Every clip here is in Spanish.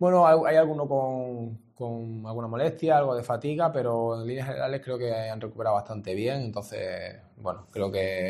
Bueno, hay alguno con alguna molestia, algo de fatiga, pero en líneas generales creo que han recuperado bastante bien. Entonces, bueno, creo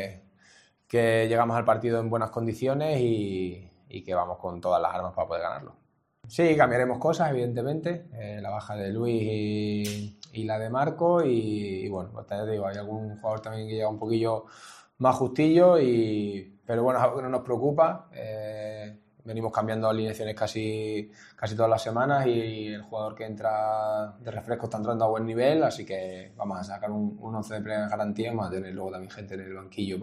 que llegamos al partido en buenas condiciones y que vamos con todas las armas para poder ganarlo. Sí, cambiaremos cosas, evidentemente. La baja de Luis y la de Marco. Y bueno, pues te digo, hay algún jugador también que llega un poquillo más justillo, pero bueno, es algo que no nos preocupa. Venimos cambiando alineaciones casi todas las semanas y el jugador que entra de refresco está entrando a buen nivel, así que vamos a sacar un 11 de plena garantía y vamos a tener luego también gente en el banquillo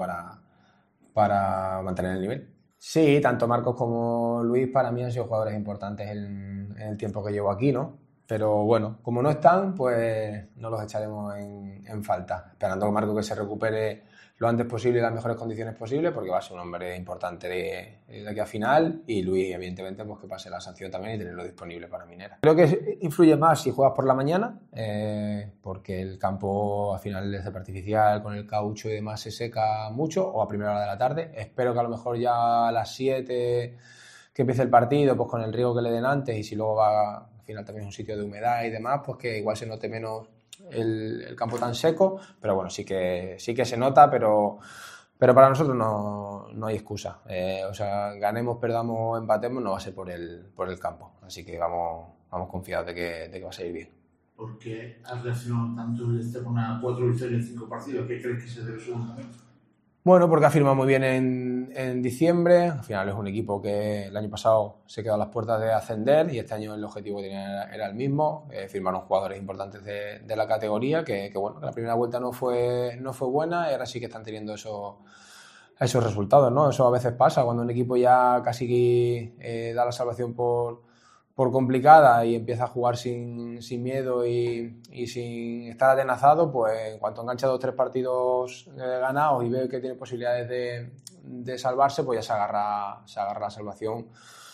para mantener el nivel. Sí, tanto Marcos como Luis para mí han sido jugadores importantes en el tiempo que llevo aquí, ¿no? Pero bueno, como no están, pues no los echaremos en falta. Esperando a Marcos que se recupere lo antes posible y en las mejores condiciones posibles, porque va a ser un hombre importante de aquí a final. Y Luis, evidentemente, pues que pase la sanción también y tenerlo disponible para Minera. Creo que influye más si juegas por la mañana, porque el campo al final es de artificial, con el caucho y demás se seca mucho, o a primera hora de la tarde. Espero que a lo mejor ya a las 7 que empiece el partido, pues con el riego que le den antes, y si luego va, al final también es un sitio de humedad y demás, pues que igual se note menos el campo tan seco, pero bueno, sí que se nota, pero para nosotros no hay excusa. O sea, ganemos, perdamos o empatemos, no va a ser por el campo, así que vamos confiados de que va a salir bien. ¿Por qué has reaccionado tanto con 4 victorias en 5 partidos? ¿Qué crees que se debe a su momento? Bueno, porque ha firmado muy bien en diciembre. Al final es un equipo que el año pasado se quedó a las puertas de ascender y este año el objetivo que tenía era el mismo. Firmaron jugadores importantes de la categoría que bueno, la primera vuelta no fue buena y ahora sí que están teniendo esos resultados, ¿no? Eso a veces pasa cuando un equipo ya casi da la salvación por complicada y empieza a jugar sin miedo y sin estar atenazado, pues en cuanto engancha 2 o 3 partidos ganados y ve que tiene posibilidades de salvarse, pues ya se agarra la salvación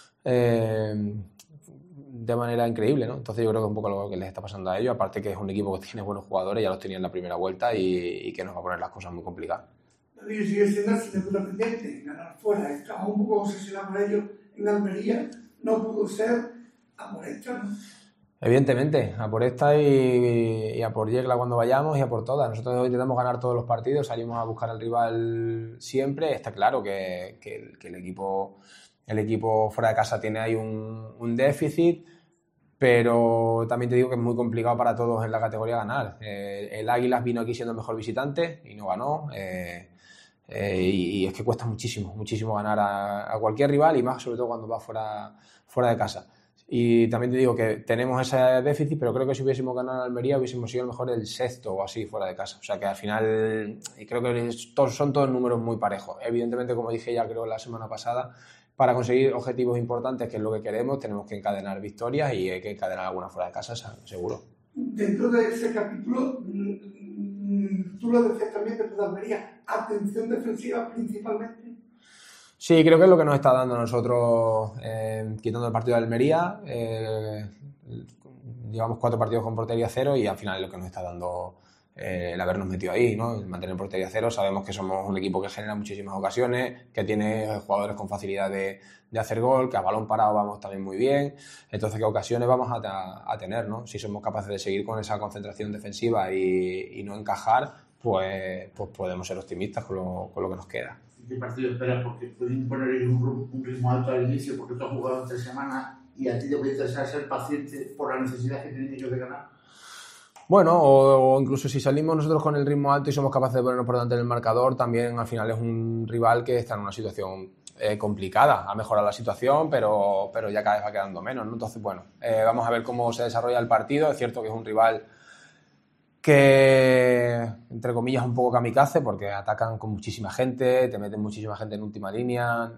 de manera increíble, ¿no? Entonces yo creo que es un poco lo que les está pasando a ellos, aparte que es un equipo que tiene buenos jugadores, ya los tenía en la primera vuelta y que nos va a poner las cosas muy complicadas. Darío sigue siendo el asignatura pendiente, ganar fuera, estaba un poco obsesionado por ello en Almería, no pudo ser. A por esta, ¿no? Evidentemente, a por esta y a por Yecla cuando vayamos y a por todas. Nosotros intentamos ganar todos los partidos, salimos a buscar al rival siempre. Está claro que el equipo fuera de casa tiene ahí un déficit, pero también te digo que es muy complicado para todos en la categoría ganar. El Águilas vino aquí siendo el mejor visitante y no ganó. Y es que cuesta muchísimo ganar a cualquier rival y más sobre todo cuando va fuera de casa. Y también te digo que tenemos ese déficit, pero creo que si hubiésemos ganado en Almería hubiésemos sido a lo mejor el 6º o así fuera de casa. O sea que al final creo que son todos números muy parejos. Evidentemente, como dije ya creo la semana pasada, para conseguir objetivos importantes, que es lo que queremos, tenemos que encadenar victorias y hay que encadenar alguna fuera de casa, seguro. Dentro de ese capítulo, tú lo decías también después de Almería, atención defensiva principalmente. Sí, creo que es lo que nos está dando a nosotros, quitando el partido de Almería. Llevamos 4 partidos con portería cero y al final es lo que nos está dando el habernos metido ahí, ¿no? El mantener portería cero. Sabemos que somos un equipo que genera muchísimas ocasiones, que tiene jugadores con facilidad de hacer gol, que a balón parado vamos también muy bien. Entonces, ¿qué ocasiones vamos a tener, ¿no? Si somos capaces de seguir con esa concentración defensiva y no encajar, pues podemos ser optimistas con lo que nos queda. ¿Qué partido esperas? Porque pueden poner un ritmo alto al inicio porque tú has jugado en 3 semanas y a ti te puede interesar ser paciente por la necesidad que tienen ellos de ganar. Bueno, o incluso si salimos nosotros con el ritmo alto y somos capaces de ponernos por delante del marcador, también al final es un rival que está en una situación complicada. Ha mejorado la situación, pero ya cada vez va quedando menos, ¿no? Entonces, bueno, vamos a ver cómo se desarrolla el partido. Es cierto que es un rival que, entre comillas, es un poco kamikaze porque atacan con muchísima gente, te meten muchísima gente en última línea,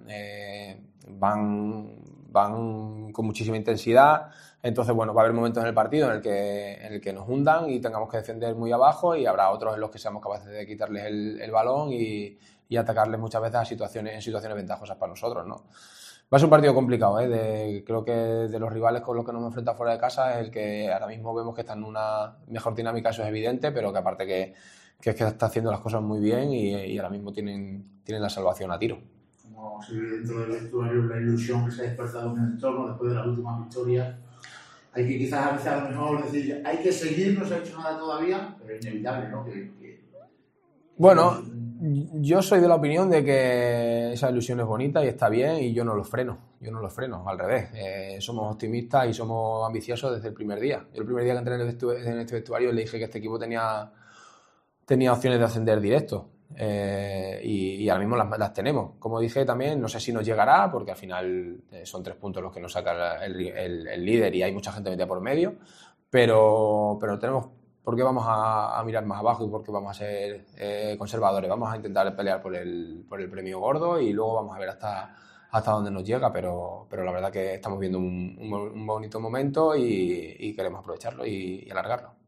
van con muchísima intensidad. Entonces, bueno, va a haber momentos en el partido en el que nos hundan y tengamos que defender muy abajo y habrá otros en los que seamos capaces de quitarles el balón y atacarles muchas veces en situaciones ventajosas para nosotros, ¿no? Va a ser un partido complicado, creo que de los rivales con los que nos hemos enfrentado fuera de casa es el que ahora mismo vemos que está en una mejor dinámica, eso es evidente, pero que aparte que está haciendo las cosas muy bien y ahora mismo tienen la salvación a tiro. Como se ve dentro del vestuario la ilusión que se ha despertado en el entorno después de las últimas victorias, Hay que quizás a veces a lo mejor decir, hay que seguir, no se ha hecho nada todavía, pero es inevitable, ¿no? Bueno, yo soy de la opinión de que esa ilusión es bonita y está bien y yo no lo freno, al revés. Somos optimistas y somos ambiciosos desde el primer día. Yo el primer día que entré en este vestuario le dije que este equipo tenía opciones de ascender directo. Y ahora mismo las tenemos. Como dije también, no sé si nos llegará, porque al final son 3 puntos los que nos saca el líder y hay mucha gente metida por medio, pero tenemos, ¿por qué vamos a mirar más abajo y por qué vamos a ser conservadores? Vamos a intentar pelear por el premio gordo y luego vamos a ver hasta dónde nos llega, pero la verdad que estamos viendo un bonito momento y queremos aprovecharlo y alargarlo.